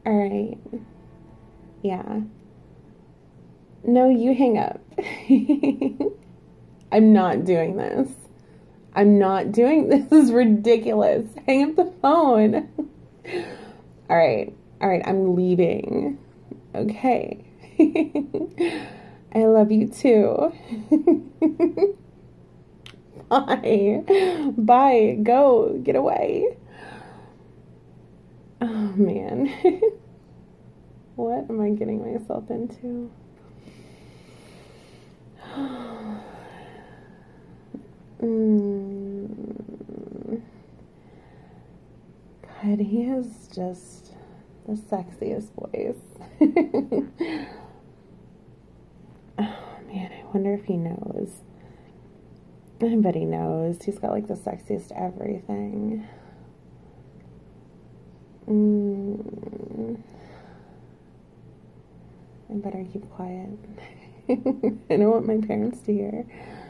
All right. Yeah. No, you hang up. I'm not doing this. I'm not doing this. This is ridiculous. Hang up the phone. All right. All right. I'm leaving. Okay. I love you too. Bye. Bye. Go. Get away. Oh, man. What am I getting myself into? God, he has just the sexiest voice. Oh, man, I wonder if he knows. I bet he knows. He's got like the sexiest everything. I better keep quiet. I don't want my parents to hear.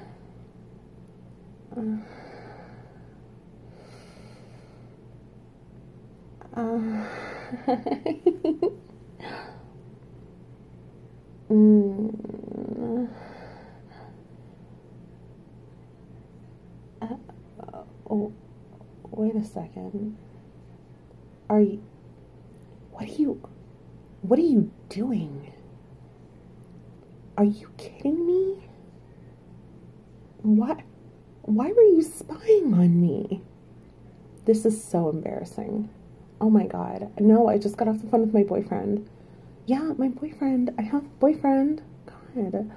Oh, wait a second. Are you... What are you doing? Are you kidding me? What? Why were you spying on me? This is so embarrassing. Oh my God. No, I just got off the phone with my boyfriend. Yeah, my boyfriend. I have a boyfriend. God.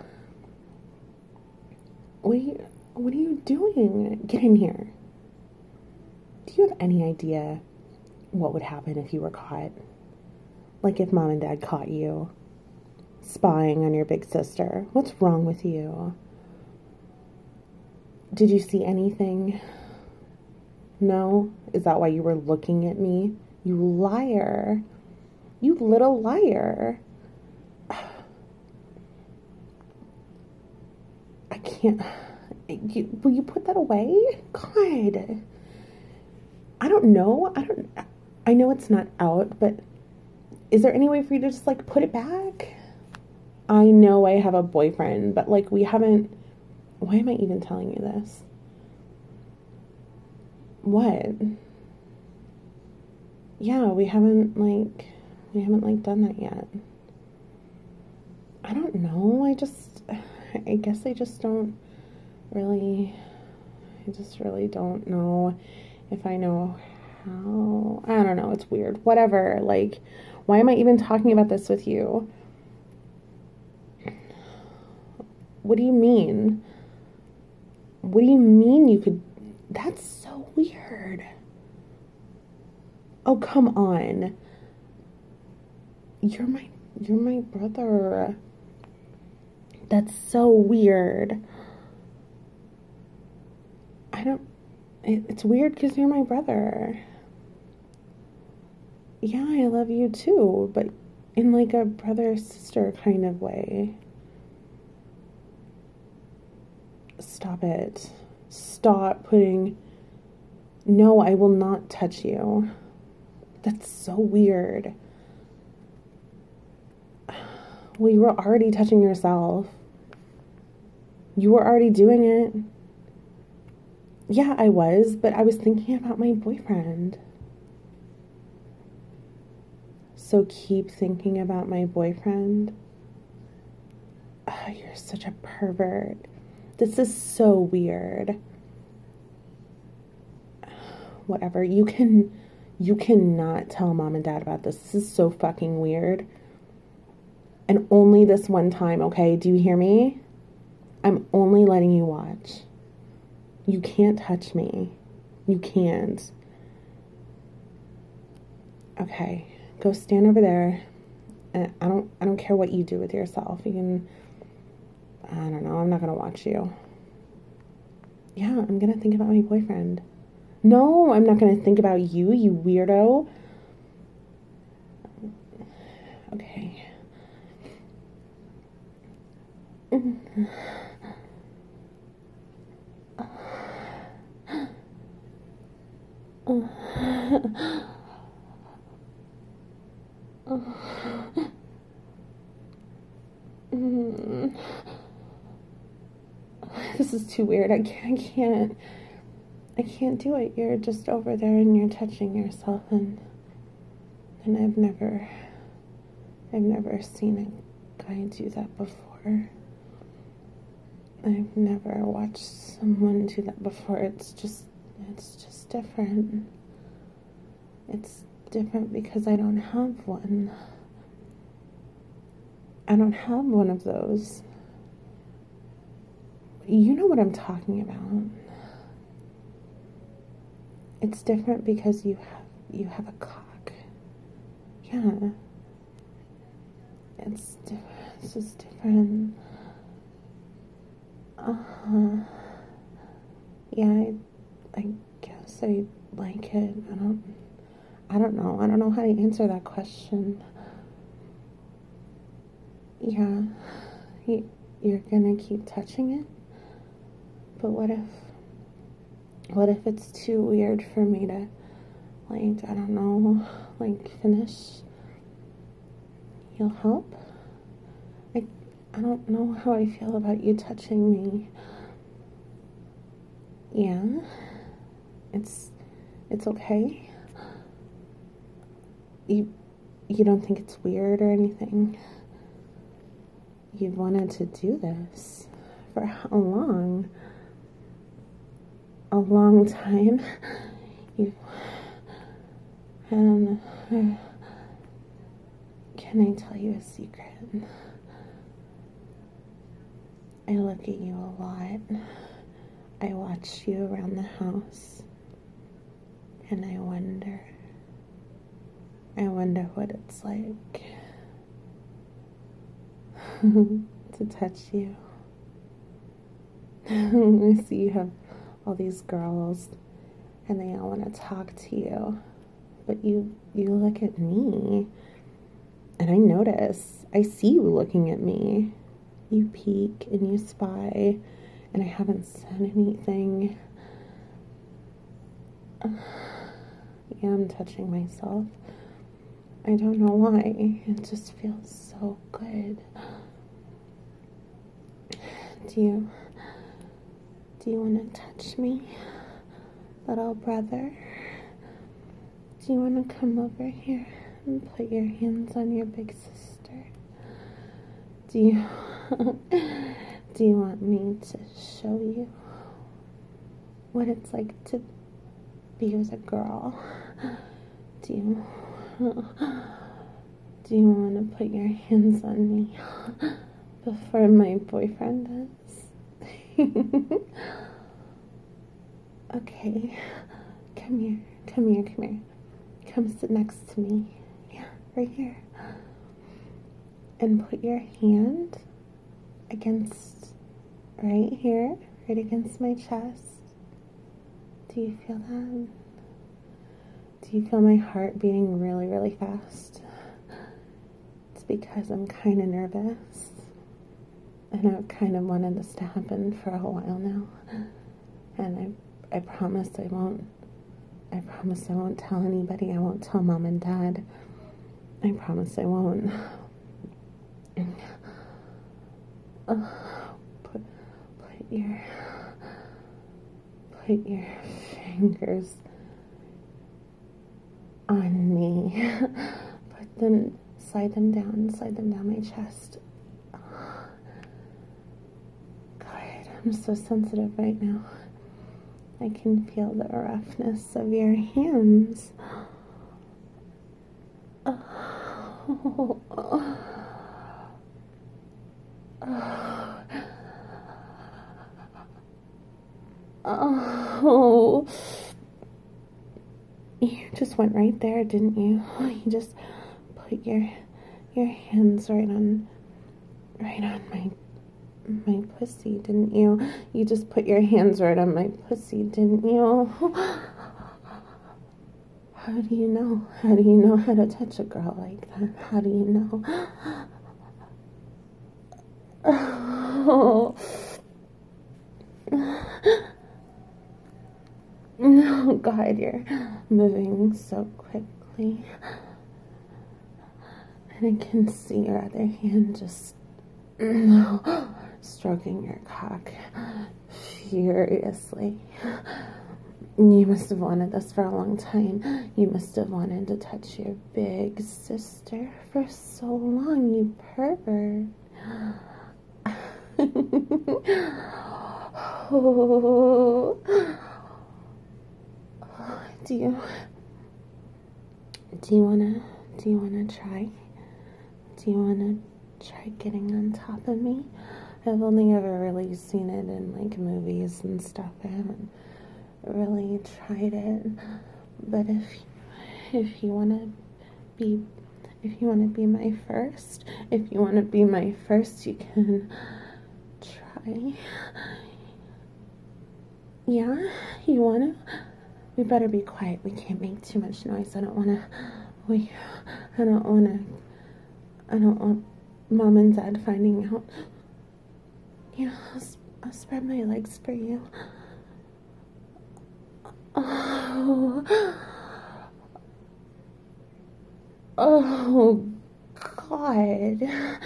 What are you doing? Get in here. Do you have any idea what would happen if you were caught? Like if mom and dad caught you spying on your big sister. What's wrong with you? Did you see anything? No? Is that why you were looking at me? You liar. You little liar. I can't... will you put that away? God. I don't know. I know it's not out, but is there any way for you to just, like, put it back? I know I have a boyfriend, but, like, we haven't... Why am I even telling you this? What? Yeah, we haven't done that yet. I don't know. I guess I just don't really... I just really don't know if I know how. I don't know. It's weird. Whatever. Like, why am I even talking about this with you? What do you mean? What do you mean you could... That's so weird. Oh, come on. You're my brother. That's so weird. It's weird because you're my brother. Yeah, I love you too, but in like a brother-sister kind of way. Stop it. Stop putting... No, I will not touch you. That's so weird. Well, you were already touching yourself. You were already doing it. Yeah, I was, but I was thinking about my boyfriend. So keep thinking about my boyfriend. Oh, you're such a pervert. This is so weird. Whatever. You cannot tell mom and dad about this. This is so fucking weird. And only this one time, okay? Do you hear me? I'm only letting you watch. You can't touch me. You can't. Okay. Go stand over there. And I don't care what you do with yourself. You can... I don't know. I'm not going to watch you. Yeah, I'm going to think about my boyfriend. No, I'm not going to think about you, you weirdo. Okay. This is too weird. I can't do it. You're just over there and you're touching yourself, and I've never seen a guy do that before. I've never watched someone do that before. It's just different. It's different because I don't have one. I don't have one of those. You know what I'm talking about. It's different because you have a cock. Yeah. It's different. This is different. Yeah, I guess I like it. I don't know. I don't know how to answer that question. Yeah. You're gonna keep touching it? But what if it's too weird for me to, like, I don't know, like, finish? You'll help? I don't know how I feel about you touching me. Yeah? It's okay? You don't think it's weird or anything? You've wanted to do this for how long? A long time. Can I tell you a secret? I look at you a lot. I watch you around the house, and I wonder what it's like to touch you. I see you have all these girls, and they all want to talk to you, but you look at me, and I notice. I see you looking at me. You peek and you spy, and I haven't said anything. Yeah, I'm touching myself. I don't know why. It just feels so good. Do you want to touch me, little brother? Do you want to come over here and put your hands on your big sister? Do you want me to show you what it's like to be with a girl? Do you want to put your hands on me before my boyfriend does? Okay, come here. Come sit next to me. Yeah, right here. And put your hand against, right here, right against my chest. Do you feel that? Do you feel my heart beating really, really fast? It's because I'm kind of nervous. And I've kind of wanted this to happen for a while now. And I promise I won't tell anybody. I won't tell Mom and Dad. I promise I won't. Put your fingers on me. Slide them down my chest. God, I'm so sensitive right now. I can feel the roughness of your hands. Oh, you just went right there, didn't you? You just put your hands right on my pussy, didn't you? You just put your hands right on my pussy, didn't you? How do you know? How do you know how to touch a girl like that? How do you know? Oh. Oh God, you're moving so quickly. And I can see your other hand just stroking your cock furiously. You must have wanted this for a long time. You must have wanted to touch your big sister for so long, you pervert. Oh. Do you wanna try? Do you wanna try getting on top of me? I've only ever really seen it in like movies and stuff. I haven't really tried it. But if you wanna be my first, you can try. Yeah, you wanna? We better be quiet. We can't make too much noise. I don't want Mom and Dad finding out. Yeah, I'll spread my legs for you. Oh, God.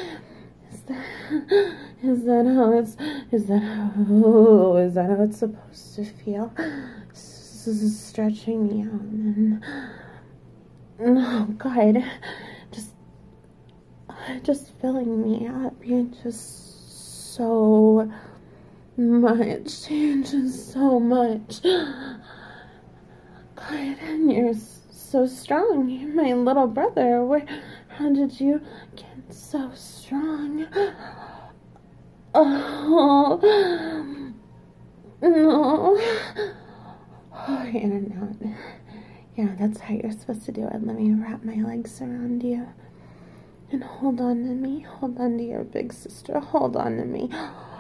Is that how it's supposed to feel? Stretching me out and oh God, just filling me up. You're just so much. You're just so much. God, and you're so strong. You're my little brother. How did you get so strong? Oh, no. Oh, you're not. Yeah, that's how you're supposed to do it. Let me wrap my legs around you. And hold on to me. Hold on to your big sister. Hold on to me.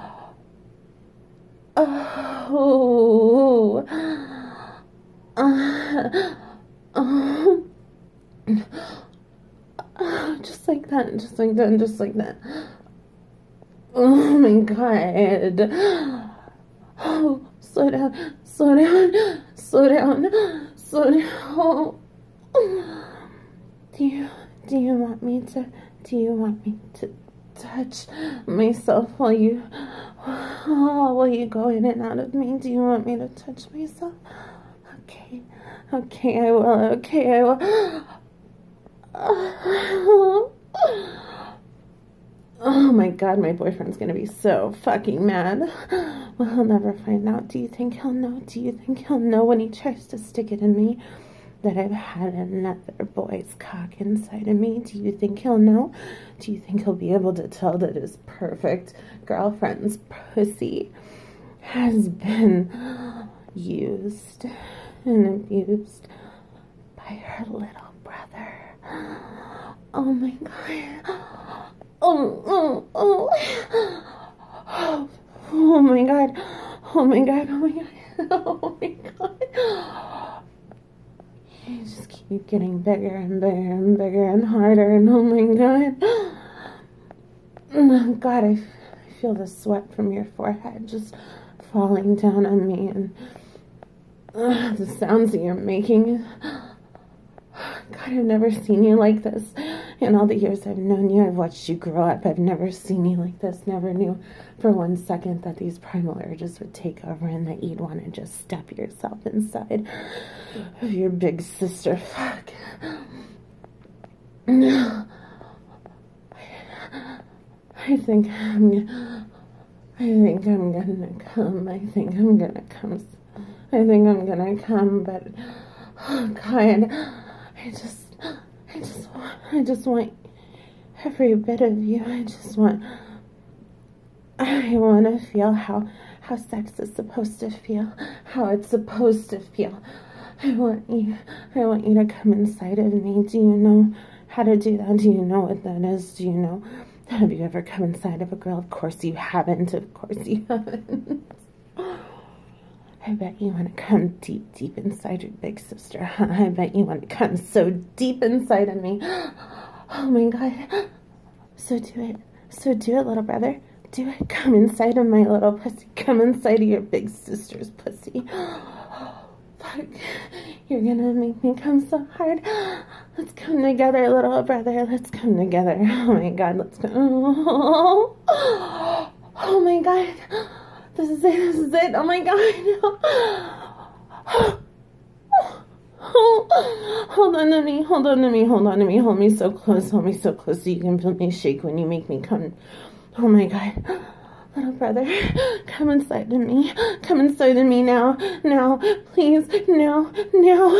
Oh. Just like that. Just like that. Just like that. Oh my God. Oh, slow down. Slow down. Slow down. Slow down. Do you want me to touch myself while you go in and out of me? Do you want me to touch myself? Okay, I will. Okay, I will. Oh my God, my boyfriend's gonna be so fucking mad. Well, he'll never find out. Do you think he'll know? Do you think he'll know when he tries to stick it in me that I've had another boy's cock inside of me? Do you think he'll know? Do you think he'll be able to tell that his perfect girlfriend's pussy has been used and abused by her little brother? Oh my God. Oh my God. Oh my God. Oh my God. Oh my God. You just keep getting bigger and bigger and bigger and harder, and oh my God. Oh God, I feel the sweat from your forehead just falling down on me, and the sounds that you're making. God, I've never seen you like this. In all the years I've known you, I've watched you grow up. I've never seen you like this. Never knew for one second that these primal urges would take over and that you'd want to just step yourself inside of your big sister. Fuck. I think I'm gonna come. I think I'm gonna come, but oh God, I just want every bit of you. I want to feel how sex is supposed to feel, how it's supposed to feel. I want you to come inside of me. Do you know how to do that? Do you know what that is? Do you know? Have you ever come inside of a girl? Of course you haven't. Of course you haven't. I bet you want to come deep, deep inside your big sister, huh? I bet you want to come so deep inside of me. Oh my God. So do it. So do it, little brother. Do it. Come inside of my little pussy. Come inside of your big sister's pussy. Fuck. You're gonna make me come so hard. Let's come together, little brother. Let's come together. Oh my god, let's go. Oh my god. This is it. This is it. Oh my god. Hold on to me. Hold on to me. Hold on to me. Hold me so close. Hold me so close so you can feel me shake when you make me come. Oh my god. Little brother, come inside to me. Come inside to me now. Now, please. Now. Now.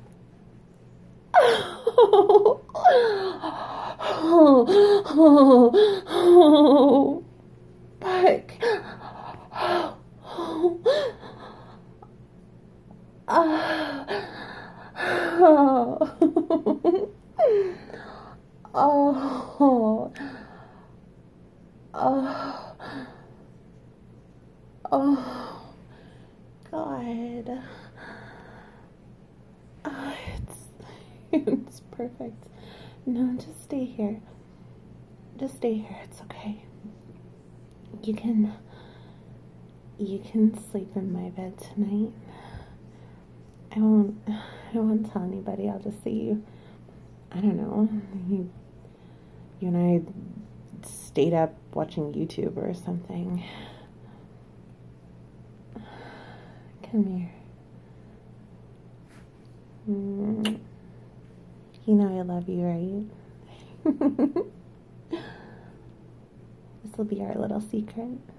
Oh. Oh. Oh. Oh. Fuck. Oh. Oh. Oh. Oh. Oh, God. Oh, it's perfect. No, just stay here. Just stay here. It's okay. You can sleep in my bed tonight. I won't tell anybody. I'll just say you, I don't know, you and I stayed up watching YouTube or something. Come here. You know I love you, right? This will be our little secret.